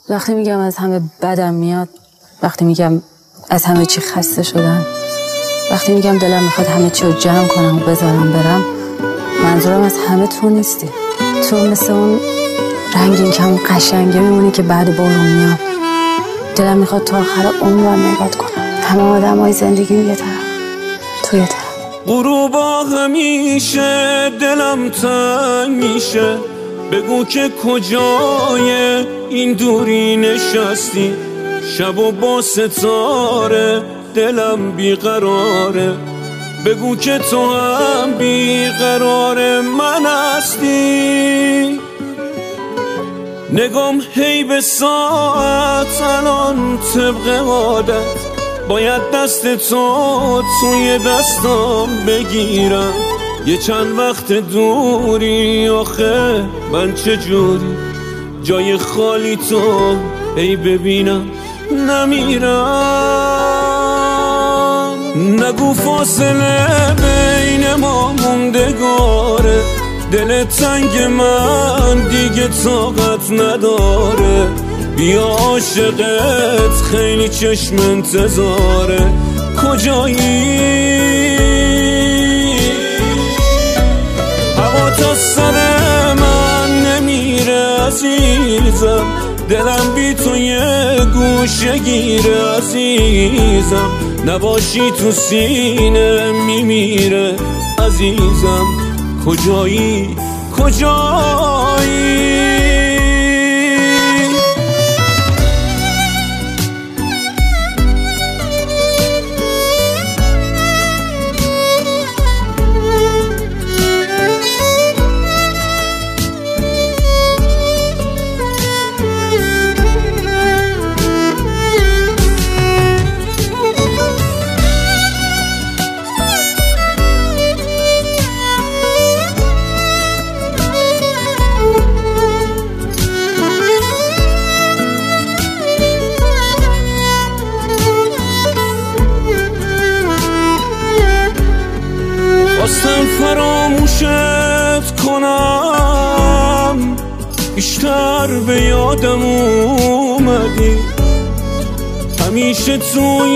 وقتی میگم از همه بدم میاد، وقتی میگم از همه چی خسته شدم، وقتی میگم دلم میخواد همه چی رو جمع کنم و بذارم برم، منظورم از همه تو نیستی. تو مثل اون رنگین کم قشنگه میمونی که بعد بارون میاد. دلم میخواد تا آخر عمرم نگات کنم. همه آدمای زندگی یه طرف، تو یه طرف. غروبا همیشه دلم تنگ میشه، بگو که کجای این دوری نشستی. شب و با ستاره دلم بیقراره، بگو که تو هم بیقرار من هستی. نگام هی به ساعت الان طبق عادت، باید دست تو توی دستم بگیرم. یه چند وقت دوری آخه من چجوری جای خالی تو ای ببینم نمیرم. نگو فاصله بین ما موندگاره، دل تنگ من دیگه طاقت نداره. بیا عاشقت خیلی چشم انتظاره، کجایی؟ هوا تا سر من نمیره عزیزم، دلم بی تو یه گوشه گیره عزیزم. نباشی تو سینه میمیره عزیزم، کجایی؟ کجایی؟ خواستم فراموشت کنم، بیشتر به یادم اومدی. همیشه توی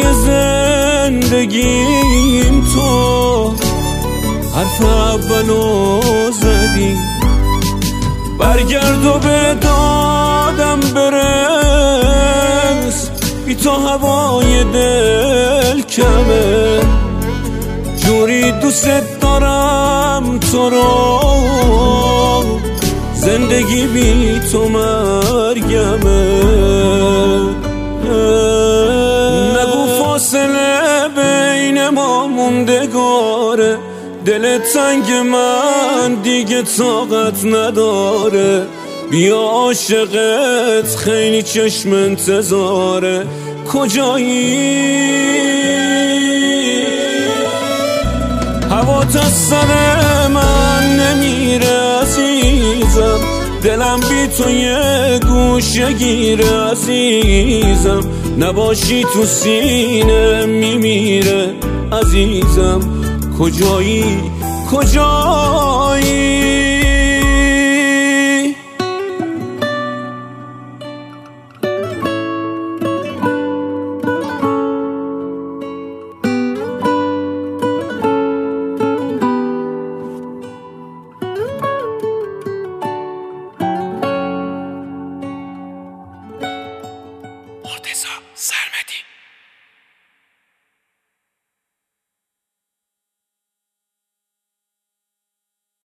زندگیم تو حرف اولو زدی. برگرد و به دادم برس، بی تو هوای دل کمه. جوری دوست دارم تو رو، زندگی بی تو مرگمه. نگو فاصله بین ما موندگاره، دل تنگ من دیگه طاقت نداره. بیا عاشقت خیلی چشم انتظاره، کجایی؟ هوا تا سر من نمیره عزیزم، دلم بی تو یه گوشه گیره عزیزم. نباشی تو سینه میمیره عزیزم، کجایی؟ کجایی؟ مرتضی سرمه